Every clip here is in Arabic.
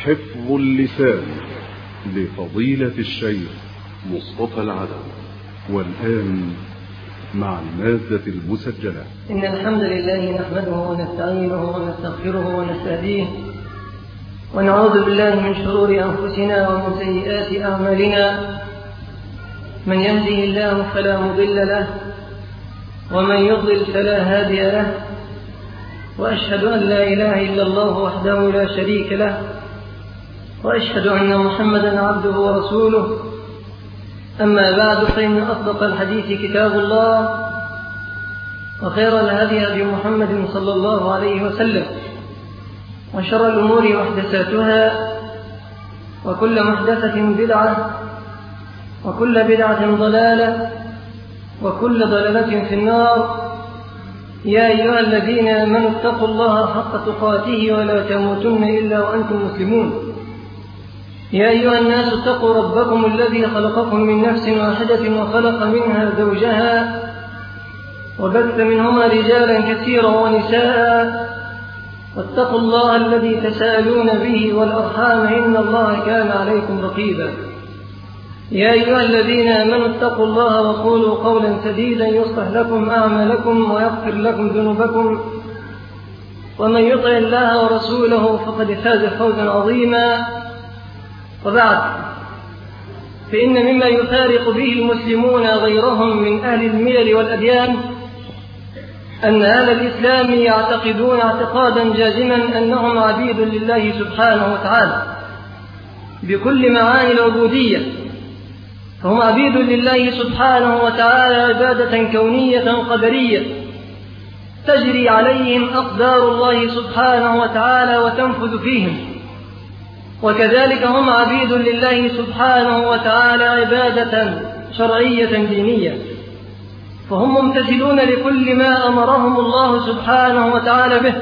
حفظ اللسان لفضيلة الشيخ مصطفى العدوي. والآن مع المادة المسجلة. إن الحمد لله نحمده ونستعينه ونستغفره ونستهديه ونعوذ بالله من شرور أنفسنا ومن سيئات أعمالنا. من يهده الله فلا مضل له ومن يضلل فلا هادي له، وأشهد أن لا إله إلا الله وحده لا شريك له، وأشهد أن محمدا عبده ورسوله. أما بعد، فإن أصدق الحديث كتاب الله، وخير الهدي هدي محمد صلى الله عليه وسلم، وشر الأمور محدثاتها، وكل محدثة بدعة، وكل بدعة ضلالة، وكل ضلالة في النار. يا أيها الذين آمنوا اتقوا الله حق تقاته ولا تموتن إلا وأنتم مسلمون. يا أيها الناس اتقوا ربكم الذي خلقكم من نفس واحدة وخلق منها زوجها وبث منهما رجالا كثيرا ونساء، واتقوا الله الذي تساءلون به والأرحام إن الله كان عليكم رقيبا. يا أيها الذين آمنوا اتقوا الله وقولوا قولا سديدا يصلح لكم أعمالكم ويغفر لكم ذنوبكم، ومن يطع الله ورسوله فقد فاز فوزا عظيما. وبعد، فإن مما يفارق به المسلمون غيرهم من أهل الملل والأديان أن أهل الإسلام يعتقدون اعتقادا جازما أنهم عبيد لله سبحانه وتعالى بكل معاني العبودية، فهم عبيد لله سبحانه وتعالى عبادة كونية قدرية تجري عليهم أقدار الله سبحانه وتعالى وتنفذ فيهم، وكذلك هم عبيد لله سبحانه وتعالى عبادة شرعية دينية، فهم ممتثلون لكل ما أمرهم الله سبحانه وتعالى به،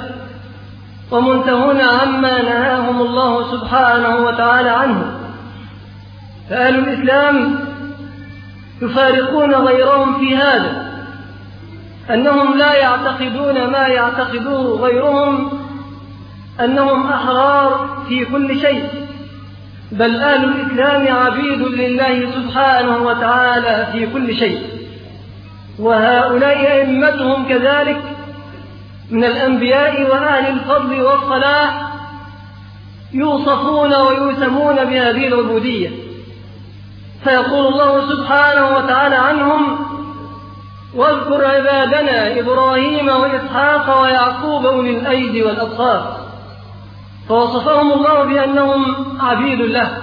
ومنتهون عما نهاهم الله سبحانه وتعالى عنه. فأهل الإسلام يفارقون غيرهم في هذا، أنهم لا يعتقدون ما يعتقدوه غيرهم، أنهم أحرار في كل شيء، بل أهل الإسلام عبيد لله سبحانه وتعالى في كل شيء. وهؤلاء أئمتهم كذلك من الأنبياء وأهل الفضل والصلاح يوصفون ويسمون بهذه العبودية، فيقول الله سبحانه وتعالى عنهم: واذكر عبادنا إبراهيم وإسحاق ويعقوب أولي الأيدي والأبصار. فوصفهم الله بأنهم عبيد له.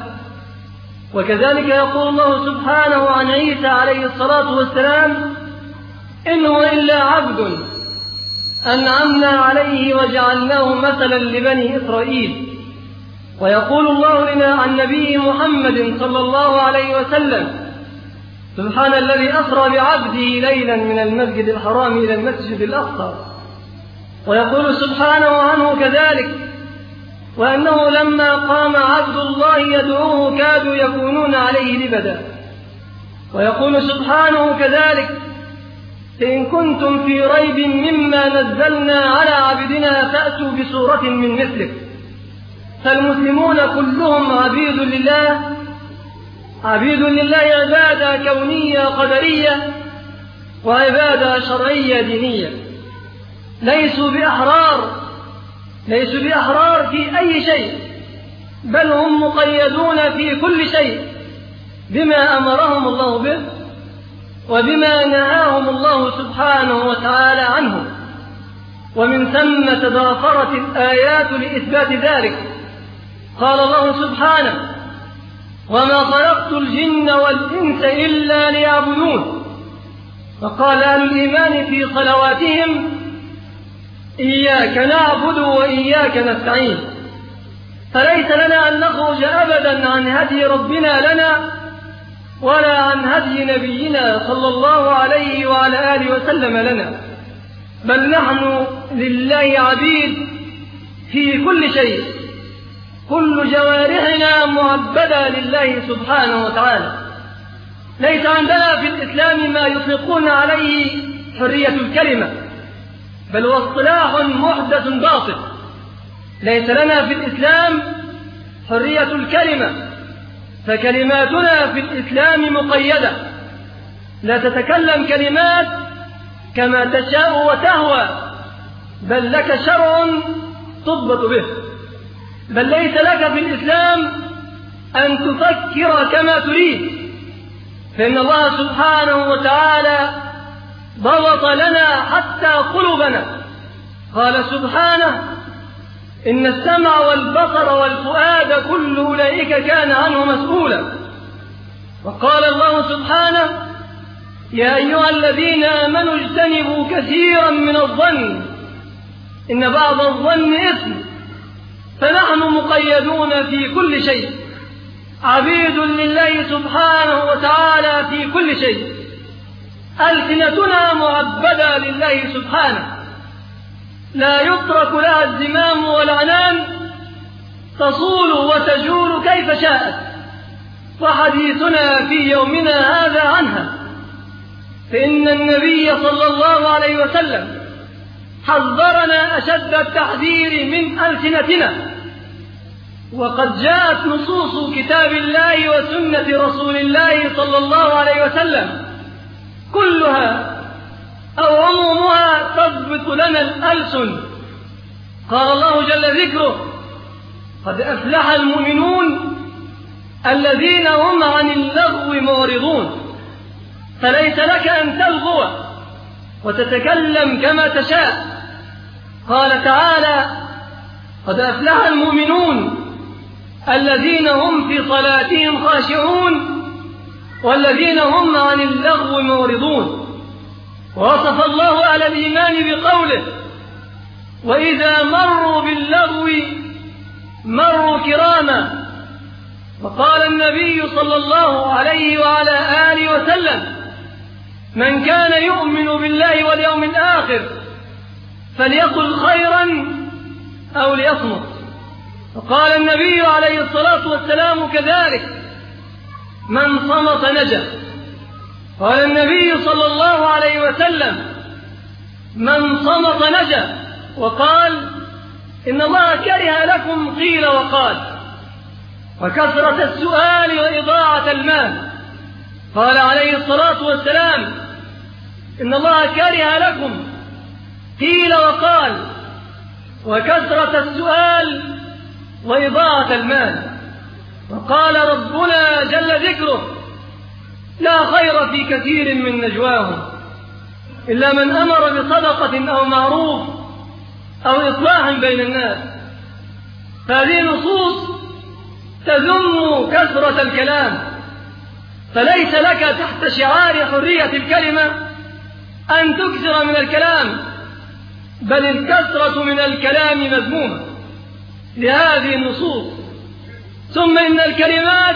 وكذلك يقول الله سبحانه عن عيسى عليه الصلاة والسلام: إن هو إلا عبد أنعمنا عليه وجعلناه مثلا لبني إسرائيل. ويقول الله لنا عن نبيه محمد صلى الله عليه وسلم: سبحان الذي أسرى بعبده ليلا من المسجد الحرام إلى المسجد الأقصى. ويقول سبحانه عنه كذلك: وأنه لما قام عبد الله يدعوه كادوا يكونون عليه لبدا. ويقول سبحانه كذلك: إن كنتم في ريب مما نزلنا على عبدنا فأتوا بسورة من مثله. فالمسلمون كلهم عبيد لله، عبيد لله عبادة كونية قدرية وعبادة شرعية دينية. ليسوا بأحرار في أي شيء، بل هم مقيدون في كل شيء بما أمرهم الله به وبما نهاهم الله سبحانه وتعالى عنه. ومن ثم تضافرت الآيات لإثبات ذلك. قال الله سبحانه: وما خلقت الجن والإنس إلا ليعبدون. وقال أهل الإيمان في صلواتهم: إياك نعبد وإياك نستعين. فليس لنا أن نخرج أبدا عن هدي ربنا لنا ولا عن هدي نبينا صلى الله عليه وعلى آله وسلم لنا، بل نحن لله عبيد في كل شيء، كل جوارحنا معبدة لله سبحانه وتعالى. ليس عندنا في الإسلام ما يطلقون عليه حرية الكلمة، بل هو اصطلاح محدث باطل. ليس لنا في الإسلام حرية الكلمة، فكلماتنا في الإسلام مقيدة، لا تتكلم كلمات كما تشاء وتهوى، بل لك شرع تضبط به، بل ليس لك في الإسلام أن تفكر كما تريد، فإن الله سبحانه وتعالى ضبط لنا حتى قلوبنا. قال سبحانه: إن السمع والبصر والفؤاد كل أولئك كان عنه مسؤولا. وقال الله سبحانه: يا أيها الذين آمنوا اجتنبوا كثيرا من الظن إن بعض الظن إثم. فنحن مقيدون في كل شيء، عبيد لله سبحانه وتعالى في كل شيء، ألسنتنا معبدة لله سبحانه، لا يترك لها الزمام والعنان، تصول وتجول كيف شاءت، وحديثنا في يومنا هذا عنها. فإن النبي صلى الله عليه وسلم حذرنا أشد التحذير من ألسنتنا، وقد جاءت نصوص كتاب الله وسنة رسول الله صلى الله عليه وسلم كلها أو عمومها تضبط لنا الألسن. قال الله جل ذكره: قد أفلح المؤمنون الذين هم عن اللغو معرضون. فليس لك أن تلغو وتتكلم كما تشاء. قال تعالى: قد أفلح المؤمنون الذين هم في صلاتهم خاشعون والذين هم عن اللغو معرضون. ووصف الله أهل الإيمان بقوله: وإذا مروا باللغو مروا كراما. وقال النبي صلى الله عليه وعلى آله وسلم: من كان يؤمن بالله واليوم الآخر فليقل خيرا أو ليصمت. وقال النبي عليه الصلاة والسلام كذلك: من صمت نجا. قال النبي صلى الله عليه وسلم: من صمت نجا. وقال: إن الله كره لكم قيل وقال، وكثرة السؤال وإضاعة المال. قال عليه الصلاة والسلام: إن الله كره لكم قيل وقال، وكثرة السؤال وإضاعة المال. وقال ربنا جل ذكره: لا خير في كثير من نجواهم إلا من أمر بصدقة أو معروف أو إصلاح بين الناس. فهذه نصوص تذم كثرة الكلام، فليس لك تحت شعار حرية الكلمة أن تكثر من الكلام، بل الكثرة من الكلام مذمومة لهذه النصوص. ثم إن الكلمات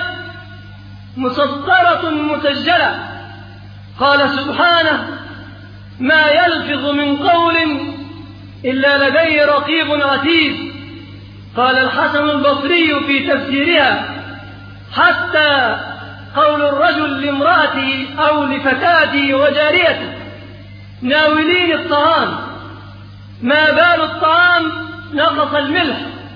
مسطرة مسجلة. قال سبحانه: ما يلفظ من قول إلا لديه رقيب عتيد. قال الحسن البصري في تفسيرها: حتى قول الرجل لامرأته أو لفتاته وجاريته ناولين الطعام، ما بال الطعام نقص الملح،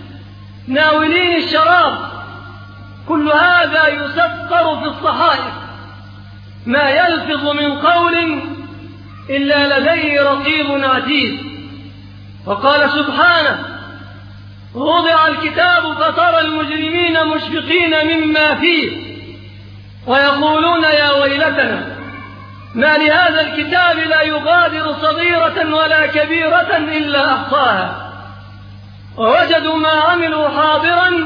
ناولين الشراب، كل هذا يسطر في الصحائف. ما يلفظ من قول إلا لديه رقيب عتيد. وقال سبحانه: وضع الكتاب فترى المجرمين مشفقين مما فيه ويقولون يا ويلتنا ما لهذا الكتاب لا يغادر صغيرة ولا كبيرة إلا أحصاها ووجدوا ما عملوا حاضرا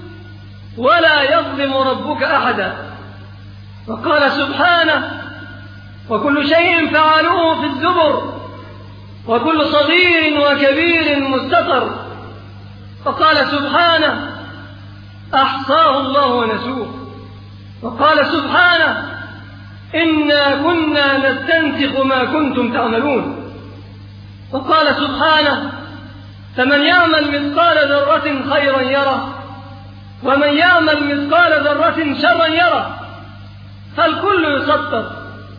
ولا يظلم ربك أحدا. وقال سبحانه: وكل شيء فعلوه في الزبر وكل صغير وكبير مستطر. وقال سبحانه: أحصاه الله ونسوه. وقال سبحانه: إنا كنا نستنسخ ما كنتم تعملون. وقال سبحانه: فمن يعمل مثقال ذرة خيرا يره ومن يعمل مثقال ذرة شرا يره. فالكل يسطر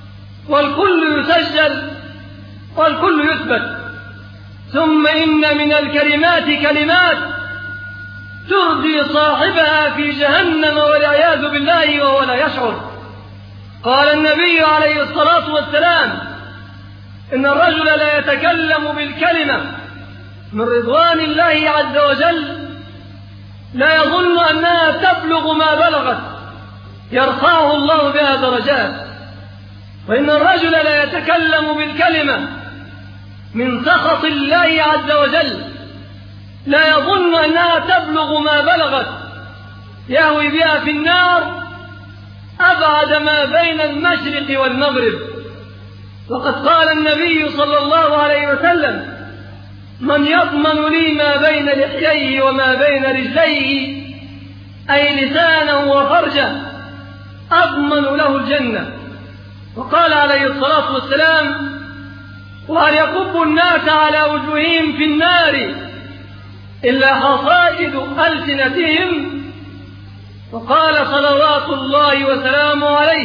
والكل يسجل والكل يثبت. ثم إن من الكلمات كلمات ترضي صاحبها في جهنم والعياذ بالله وهو لا يشعر. قال النبي عليه الصلاة والسلام: إن الرجل لا يتكلم بالكلمة من رضوان الله عز وجل لا يظن أنها تبلغ ما بلغت يرفعه الله بها درجات، وإن الرجل لا يتكلم بالكلمة من سخط الله عز وجل لا يظن أنها تبلغ ما بلغت يهوي بها في النار أبعد ما بين المشرق والمغرب. وقد قال النبي صلى الله عليه وسلم: من يضمن لي ما بين لحييه وما بين رجليه، أي لسانه وفرجه، أضمن له الجنة. وقال عليه الصلاة والسلام: وهل يكب الناس على وجوههم في النار إلا حصائد ألسنتهم؟ وقال صلوات الله وسلامه عليه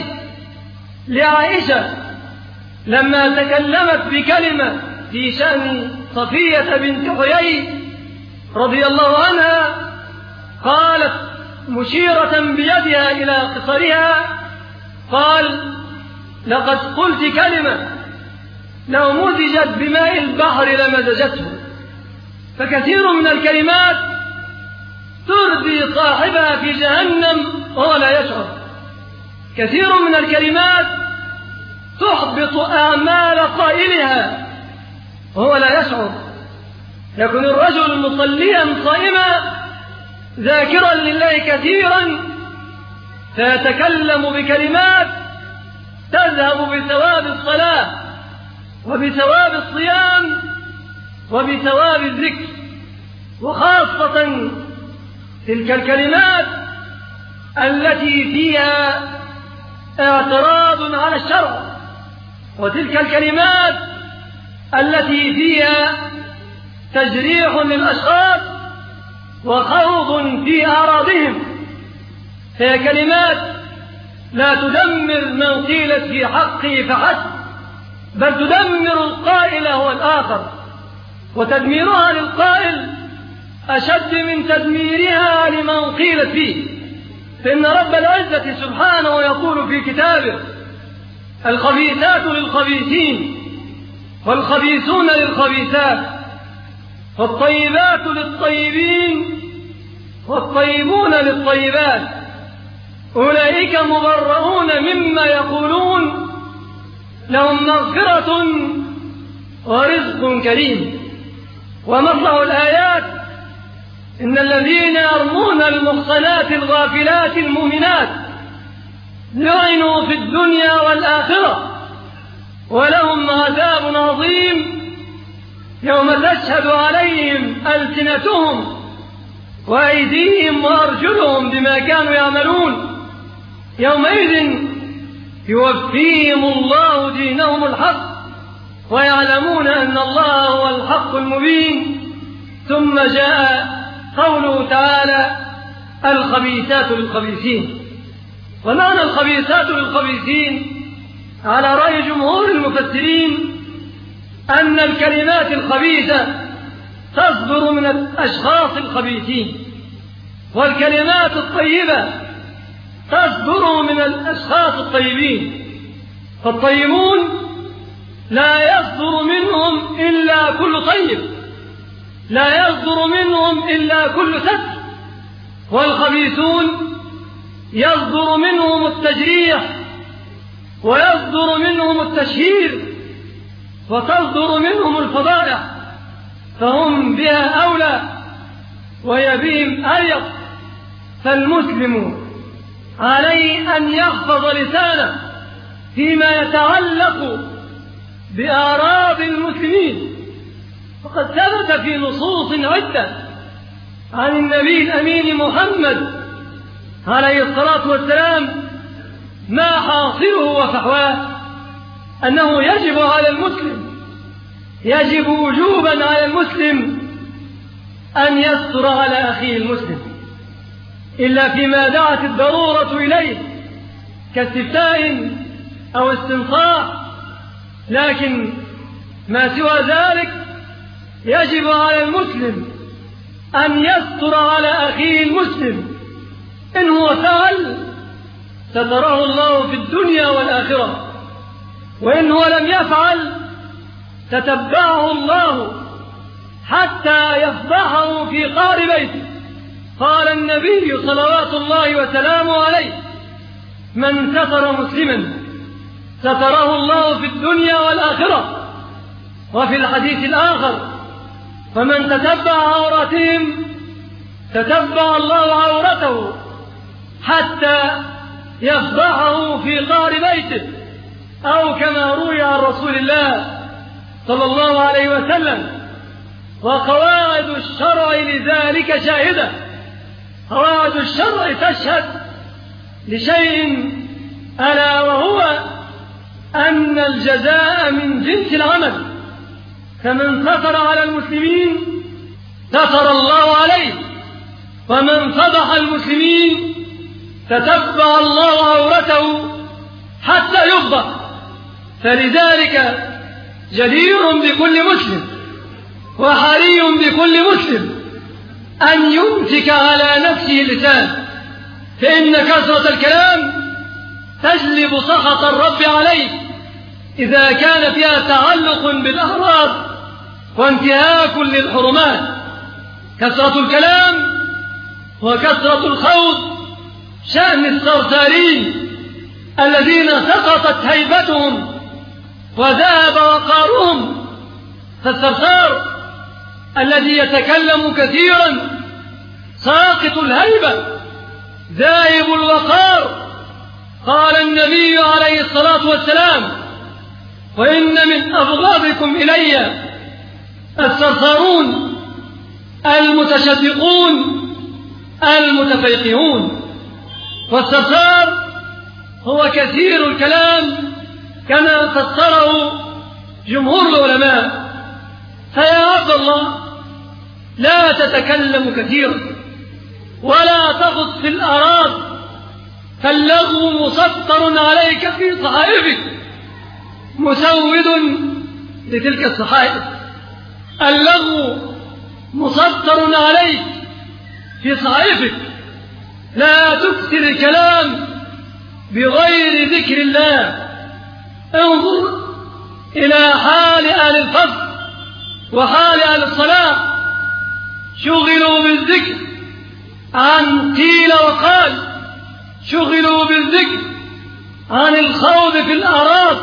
لعائشة لما تكلمت بكلمة في شأن صفية بنت حيي رضي الله عنها، قالت مشيرة بيدها إلى قصرها: قال: لقد قلت كلمة لو مزجت بماء البحر لمزجته. فكثير من الكلمات ترضي صاحبها في جهنم وهو لا يشعر. كثير من الكلمات تحبط آمال قائلها وهو لا يشعر. يكون الرجل مصليا صائما ذاكرا لله كثيرا فيتكلم بكلمات تذهب بثواب الصلاة وبثواب الصيام وبثواب الذكر، وخاصة تلك الكلمات التي فيها اعتراض على الشرع، وتلك الكلمات التي فيها تجريح للأشخاص وخوض في أعراضهم. هي كلمات لا تدمر من قيلت في حقه فحسب، بل تدمر القائل هو الآخر، وتدميرها للقائل أشد من تدميرها لمن قيلت فيه. فإن رب العزة سبحانه يقول في كتابه: الخبيثات للخبيثين والخبيثون للخبيثات والطيبات للطيبين والطيبون للطيبات أولئك مبرؤون مما يقولون لهم مغفرة ورزق كريم. ومطلع الآيات: إن الذين يرمون المحصنات الغافلات المؤمنات لعنوا في الدنيا والآخرة ولهم عذاب عظيم يوم تشهد عليهم ألسنتهم وأيديهم وأرجلهم بما كانوا يعملون يومئذ يوفيهم الله دينهم الحق ويعلمون أن الله هو الحق المبين. ثم جاء قوله تعالى: الخبيثات للخبيثين. ومعنى الخبيثات للخبيثين على رأي جمهور المفسرين أن الكلمات الخبيثة تصدر من الأشخاص الخبيثين، والكلمات الطيبة تصدر من الأشخاص الطيبين. فالطيبون لا يصدر منهم إلا كل طيب، لا يصدر منهم إلا كل ستر. والخبيثون يصدر منهم التجريح ويصدر منهم التشهير وتصدر منهم الفضائح، فهم بها أولى وهي بهم أريق. فالمسلم عليه أن يحفظ لسانه فيما يتعلق بأعراض المسلمين. وقد ثبت في نصوص عدة عن النبي الأمين محمد عليه الصلاة والسلام ما حاصله وفحواه أنه يجب على المسلم، يجب وجوبا على المسلم أن يستر على أخيه المسلم إلا فيما دعت الضرورة إليه كاستفتاء أو استنصاح، لكن ما سوى ذلك يجب على المسلم أن يستر على أخيه المسلم إن هو فعل ستراه الله في الدنيا والآخرة، وإن هو لم يفعل تتبعه الله حتى يفضحه في قعر بيته. قال النبي صلوات الله وسلامه عليه: من ستر مسلما ستره الله في الدنيا والآخرة. وفي الحديث الآخر: فمن تتبع عوراتهم تتبع الله عورته حتى يفضحه في قعر بيته، أو كما روي عن رسول الله صلى الله عليه وسلم. وقواعد الشرع لذلك شاهدة. قواعد الشرع تشهد لشيء، ألا وهو أن الجزاء من جنس العمل. فمن ستر على المسلمين ستر الله عليه، ومن فضح المسلمين تتبع الله عورته حتى يفضح. فلذلك جدير بكل مسلم وحري بكل مسلم أن يمسك على نفسه اللسان، فإن كثرة الكلام تجلب سخط الرب عليه إذا كان فيها تعلق بالأعراض وانتهاك للحرمات. كثرة الكلام وكثرة الخوض شأن الثرثارين الذين سقطت هيبتهم وذهب وقارهم. فالثرثار الذي يتكلم كثيرا ساقط الهيبة ذاهب الوقار. قال النبي عليه الصلاة والسلام: وإن من أبغضكم إلي الثرثارون المتشدقون المتفيقهون. والثرثار هو كثير الكلام كما فسره جمهور العلماء. فيا عبد الله، لا تتكلم كثيرا ولا تغط في الأراض، فاللغو مسطر عليك في صحائفك مسود لتلك الصحائف. اللغو مسطر عليك في صحائفك. لا تكثر الكلام بغير ذكر الله. انظر إلى حال أهل الفضل وحال أهل الصلاة، شغلوا بالذكر عن قيل وقال، شغلوا بالذكر عن الخوض في الأعراض.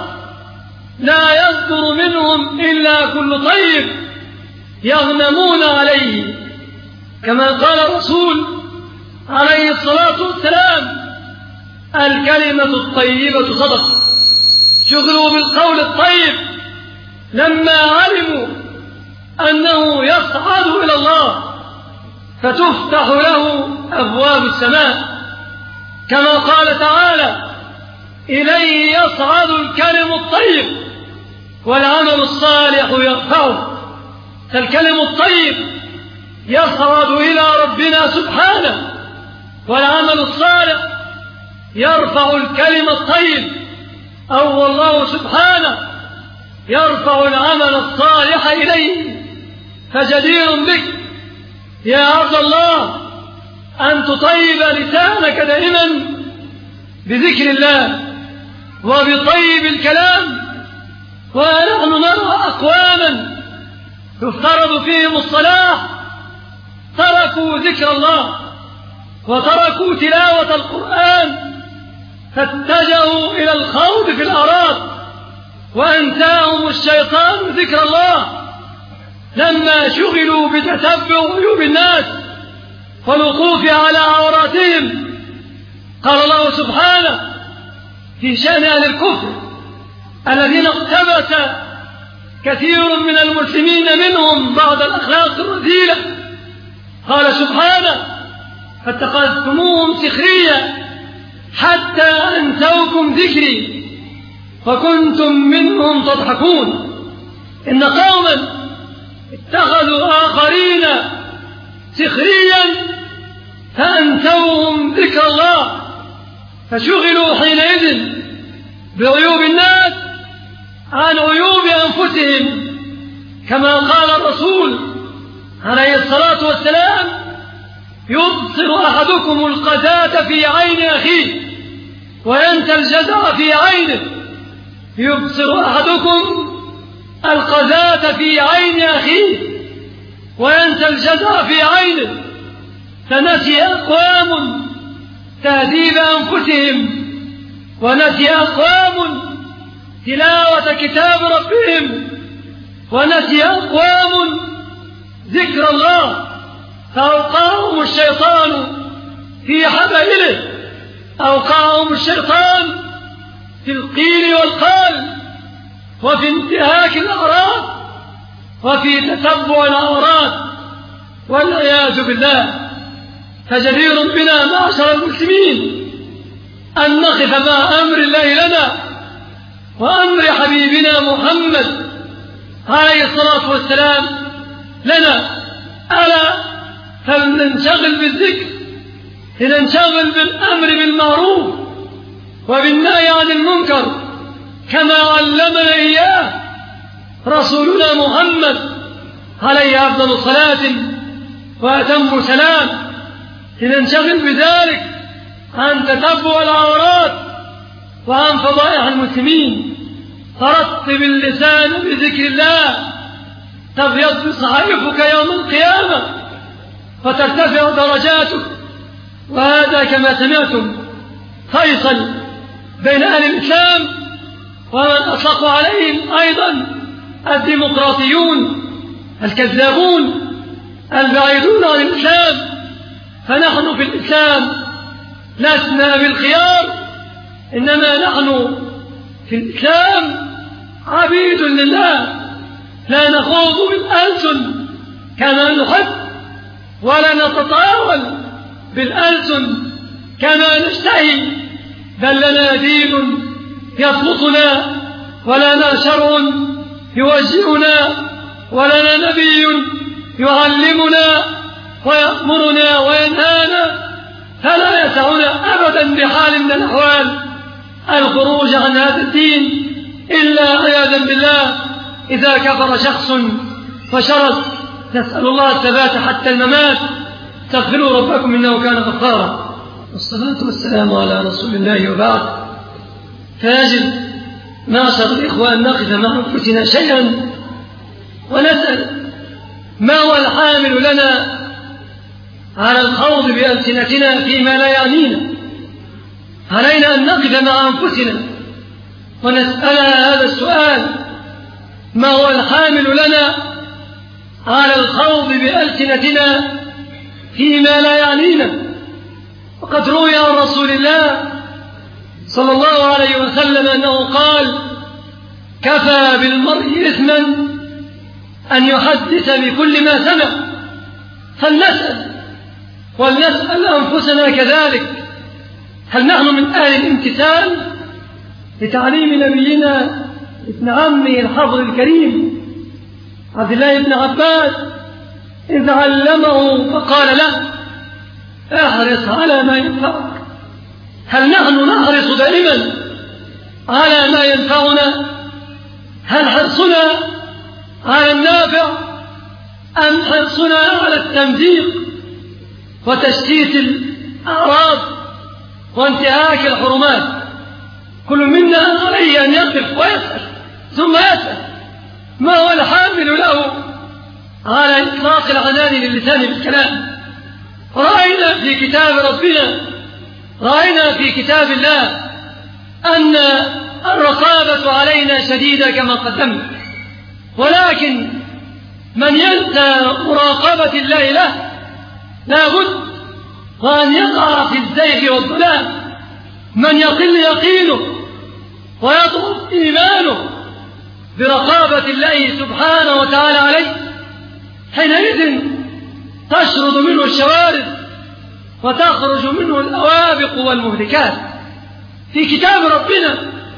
لا يصدر منهم إلا كل طيب يغنمون عليه، كما قال الرسول عليه الصلاة والسلام: الكلمة الطيبة صدقة. شغلوا بالقول الطيب لما علموا أنه يصعد إلى الله فتفتح له أبواب السماء، كما قال تعالى: إليه يصعد الكلم الطيب والعمل الصالح يرفعه. فالكلم الطيب يصعد إلى ربنا سبحانه، والعمل الصالح يرفع الكلم الطيب، أو الله سبحانه يرفع العمل الصالح إليه. فجدير بك يا عبد الله أن تطيب لسانك دائما بذكر الله وبطيب الكلام. ونحن نرى أقواما يفترض فيهم الصلاة تركوا ذكر الله وتركوا تلاوة القرآن، فاتجهوا إلى الخوض في الأعراض، وأنساهم الشيطان ذكر الله لما شغلوا بتتبع عيوب الناس والوقوف على عوراتهم. قال الله سبحانه في شأن أهل الكفر الذين اقتبس كثير من المسلمين منهم بعض الأخلاق الرذيلة، قال سبحانه: فاتخذتموهم سخريا حتى أنسوكم ذكري فكنتم منهم تضحكون. إن قوما اتخذوا آخرين سخريا فأنسوهم ذكر الله، فشغلوا حينئذ بعيوب الناس عن عيوب أنفسهم، كما قال الرسول عليه الصلاة والسلام: يبصر أحدكم القذاة في عين أخيه وينسى الجزع في عينه. يبصر أحدكم القذاة في عين أخيه وينسى الجزع في عينه. فنسي أقوام تهذيب أنفسهم، ونسي أقوام تلاوة كتاب ربهم، ونسي أقوام ذكر الله، فأوقعهم الشيطان في حبائله، أوقعهم الشيطان في القيل والقال، وفي انتهاك الأعراض، وفي تتبع العورات، والعياذ بالله. فجدير بنا معشر المسلمين أن نقف مع أمر الله لنا وأمر حبيبنا محمد عليه الصلاة والسلام لنا. ألا فلننشغل بالذكر، لننشغل بالأمر بالمعروف وبالنهي عن المنكر كما علمنا إياه رسولنا محمد عليه أفضل الصلاة وأتم السلام. لننشغل بذلك عن تتبع العورات وعن فضائح المسلمين. فرتب اللسان بذكر الله تبيض صحائفك يوم القيامة فترتفع درجاتك. وهذا كما سمعتم فيصل بين أهل الإسلام ومن أطلق عليهم أيضا الديمقراطيون الكذابون البعيدون عن الإسلام. فنحن في الإسلام لسنا بالخيار، إنما نحن في الإسلام عبيد لله، لا نخوض بالألسن كما نحب، ولا نتطاول بالألسن كما نشتهي، بل لنا دين يضبطنا، ولنا شرع يوجهنا، ولنا نبي يعلمنا ويأمرنا وينهانا. فلا يسعنا أبدا بحال من الأحوال الخروج عن هذا الدين إلا عياذا بالله إذا كفر شخص وشرد. نسأل الله الثبات حتى الممات. استغفروا ربكم إنه كان غفارا. والصلاة والسلام على رسول الله وبعد. فيجب معشر الإخوة أن نقف مع أنفسنا شيئا ونسأل ما هو الحامل لنا على الخوض بألسنتنا فيما لا يعنينا. علينا أن نقف مع أنفسنا ونسألها هذا السؤال: ما هو الحامل لنا على الخوض بألسنتنا فيما لا يعنينا؟ وقد روي عن رسول الله صلى الله عليه وسلم أنه قال: كفى بالمرء إثما أن يحدث بكل ما سمع. فلنسأل ولنسأل أنفسنا كذلك: هل نحن من أهل الامتثال لتعليم نبينا ابن عمه الحبر الكريم عبد الله بن عباس إذ علمه فقال له: احرص على ما ينفعك؟ هل نحن نحرص دائما على ما ينفعنا؟ هل حرصنا على النافع أم حرصنا على التمزيق وتشتيت الأعراض وانتهاك الحرمات؟ كل منا عليه أن يقف ويسأل ثم يسأل ما هو الحامل له على إطلاق العنان للسان بالكلام. رأينا في كتاب ربنا، رأينا في كتاب الله أن الرقابة علينا شديدة كما قدمنا، ولكن من ينسى مراقبة الله له لا بد وأن يقع في الزيغ والضلال. من يقل يقينه ويضعف إيمانه برقابة الله سبحانه وتعالى عليه، حينئذ تشرد منه الشوارد وتخرج منه الأوابق والمهلكات. في كتاب ربنا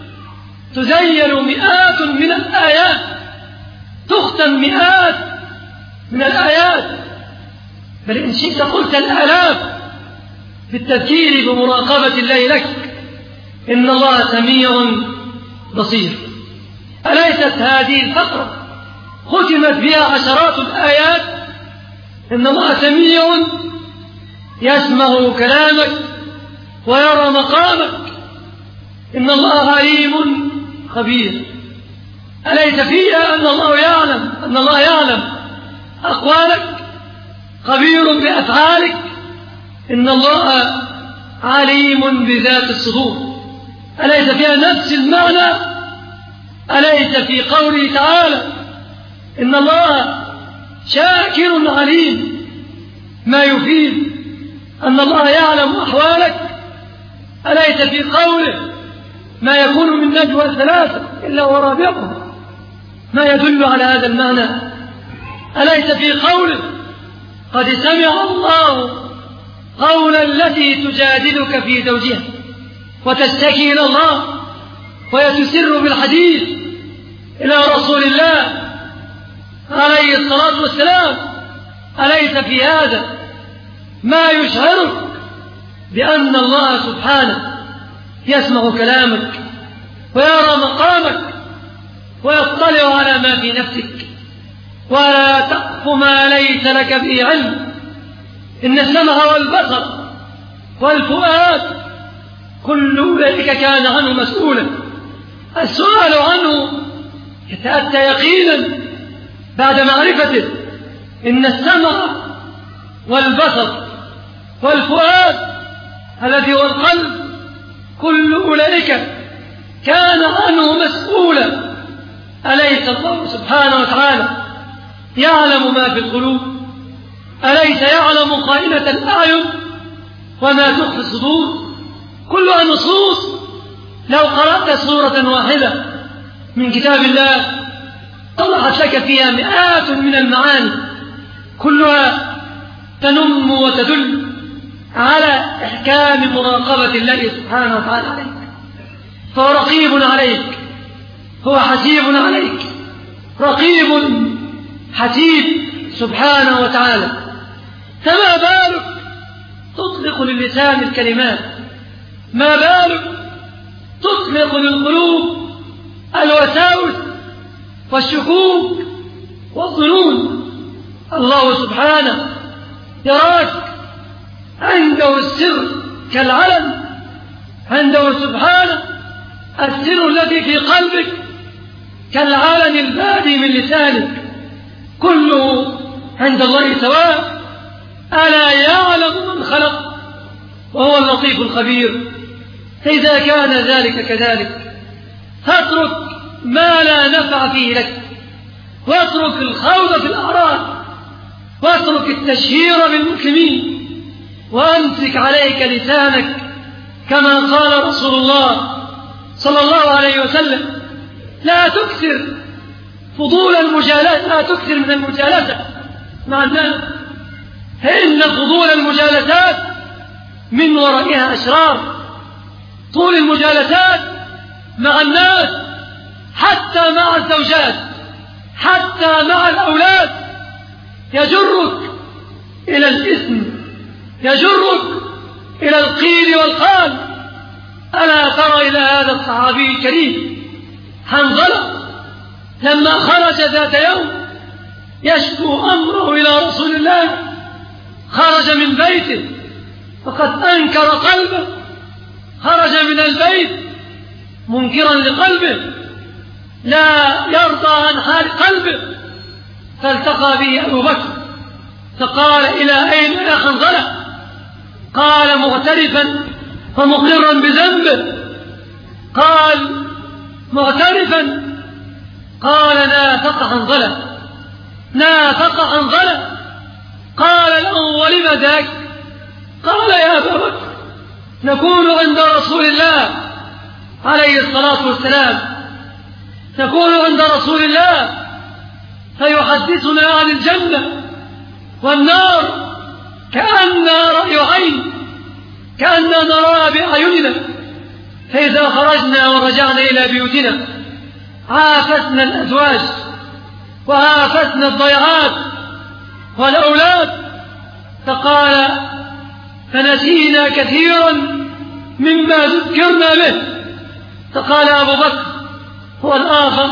تزين مئات من الآيات، تختم مئات من الآيات، بل إن شئت قلت الآلاف بالتذكير بمراقبة الله لك. إن الله سميع بصير. أليست هذه الفقرة ختمت بها عشرات الآيات؟ إن الله سميع يسمع كلامك ويرى مقامك. إن الله عليم خبير. أليس فيها أن الله يعلم أقوالك، خبير بأفعالك؟ إن الله عليم بذات الصدور. أليس فيها نفس المعنى؟ أليس في قوله تعالى إن الله شاكر عليم، ما يفيد أن الله يعلم أحوالك؟ أليس في قوله ما يكون من نجوى ثلاثة إلا هو رابعهم، ما يدل على هذا المعنى؟ أليس في قوله قد سمع الله قول التي تجادلك في زوجها وتشتكي إلى الله وهي تسر بالحديث إلى رسول الله عليه الصلاة والسلام؟ أليس في هذا ما يشعرك بأن الله سبحانه يسمع كلامك ويرى مقامك ويطلع على ما في نفسك؟ ولا تقف ما ليس لك به علم، إن السمع والبصر والفؤاد كل أولئك كان عنه مسؤولا. السؤال عنه يتأتى يقينا بعد معرفته. إن السمع والبصر والفؤاد الذي هو القلب كل أولئك كان عنه مسؤولا. أليس الله سبحانه وتعالى يعلم ما في القلوب؟ أليس يعلم خائنة الأعين وما تخفي الصدور؟ كلها نصوص. لو قرأت سورة واحدة من كتاب الله طلعت لك فيها مئات من المعاني، كلها تنم وتدل على إحكام مراقبة الله سبحانه وتعالى عليك. فهو رقيب عليك، هو حسيب عليك، رقيب حسيب سبحانه وتعالى. فما بالك تطلق للسان الكلمات، ما بالك تطلق للقلوب الوساوس والشكوك والظنون؟ الله سبحانه يراك، عنده السر كالعلم، عنده سبحانه السر الذي في قلبك كالعلن البادي من لسانك، كله عند الله سواء. ألا يعلم من خلق وهو اللطيف الخبير؟ فإذا كان ذلك كذلك فاترك ما لا نفع فيه لك، واترك الخوض في الأعراض، واترك التشهير بالمسلمين، وأمسك عليك لسانك كما قال رسول الله صلى الله عليه وسلم: لا تكثر فضول المجالسة، لا تكثر من المجالسة مع الناس، فإن فضول المجالسات من ورائها أشرار. طول المجالسات مع الناس حتى مع الزوجات حتى مع الأولاد يجرك إلى الإثم، يجرك إلى القيل والقال. ألا ترى إلى هذا الصحابي الكريم حنظلة لما خرج ذات يوم يشكو أمره إلى رسول الله، خرج من بيته فقد أنكر قلبه، خرج من البيت منكرا لقلبه، لا يرضى عن حال قلبه، فالتقى به أبو بكر فقال: إلى أين يا حنظلة؟ قال معترفا ومقرا بذنبه. قال معترفا، قال: نافق حنظلة، نافق حنظلة. قال له: ولم ذاك؟ قال: يا أبا بكر، نكون عند رسول الله عليه الصلاة والسلام، نكون عند رسول الله فيحدثنا عن الجنة والنار كأننا رأي عين، كأننا نراها بأعيننا، فإذا خرجنا ورجعنا إلى بيوتنا عافتنا الأزواج وعافتنا الضيعات والأولاد. فقال: فنسينا كثيرا مما ذكرنا به. فقال أبو بكر: هو الآخر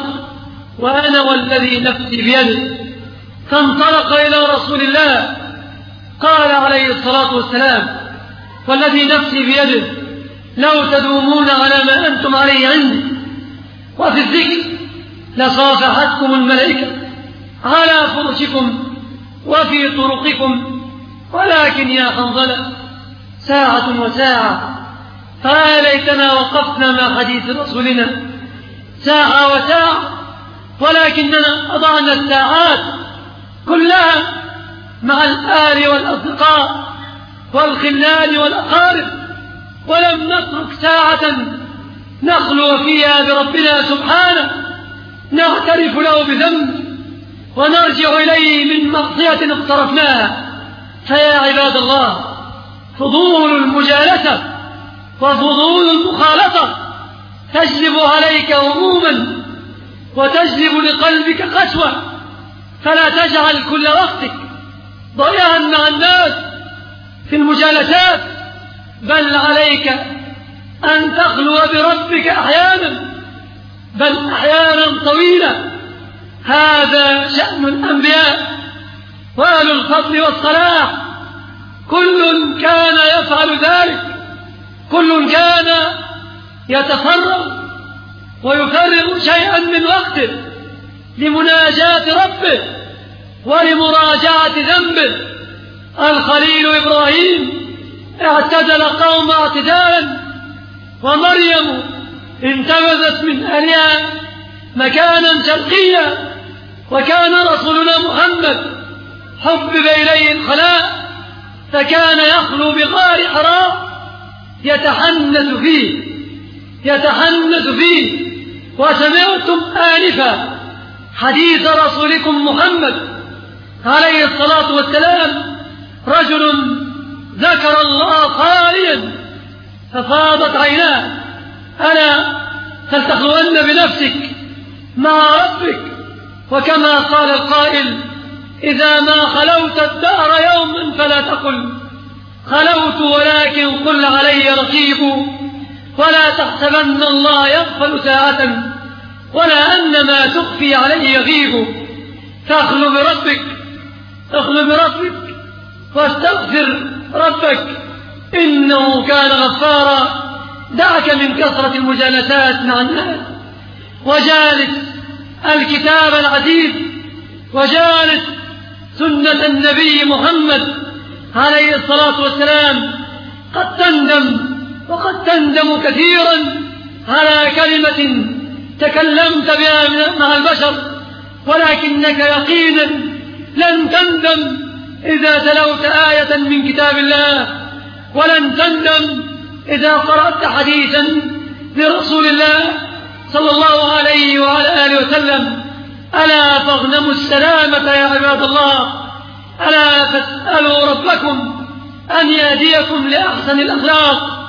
وأنا والذي نفسي بيده. فانطلق إلى رسول الله قال عليه الصلاة والسلام: والذي نفسي بيده لو تدومون على ما أنتم عليه عندي وفي الذكر لصافحتكم الملائكة على فرشكم وفي طرقكم، ولكن يا حنظلة ساعة وساعة، فيا ليتنا وقفنا مع حديث رسولنا ساعة وساعة، ولكننا أضعنا الساعات كلها مع الآل والأصدقاء والخلان والأقارب، ولم نترك ساعة نخلو فيها بربنا سبحانه نعترف له بذنب ونرجع إليه من معصية اقترفناها. فيا عباد الله، فضول المجالسة وفضول المخالطة تجلب عليك هموما وتجلب لقلبك قسوة، فلا تجعل كل وقتك ضياعا مع الناس في المجالسات، بل عليك أن تخلو بربك أحيانا، بل أحيانا طويلة. هذا شأن الأنبياء وأهل الفضل والصلاح، كل كان يفعل ذلك، كل كان يتفرغ ويفرغ شيئا من وقته لمناجاة ربه ولمراجعة ذنبه. الخليل إبراهيم اعتزل قوم اعتزالا، ومريم انتبذت من أهلها مكانا شرقيا، وكان رسولنا محمد حبب إليه الخلاء فكان يخلو بغار حراء يتحنث فيه. وسمعتم آنفا حديث رسولكم محمد عليه الصلاة والسلام: رجل ذكر الله خاليا ففاضت عيناه، ألا فلتخلون بنفسك مع ربك. وكما قال القائل: إذا ما خلوت الدهر يوما فلا تقل خلوت، ولكن قل علي رقيب. ولا تحسبن الله يغفل ساعة ولا أن ما تخفي عليه يغيب. فاخلو بربك واستغفر ربك إنه كان غفارا. دعك من كثرة المجالسات مع الناس، وجالس الكتاب العزيز وجالس سنة النبي محمد عليه الصلاة والسلام. قد تندم كثيرا على كلمة تكلمت بها مع البشر، ولكنك يقينا لن تندم إذا تلوت آية من كتاب الله، ولن تندم إذا قرأت حديثا لرسول الله صلى الله عليه وعلى آله وسلم. ألا فاغنموا السلامة يا عباد الله، ألا فاسألوا ربكم أن يهديكم لأحسن الأخلاق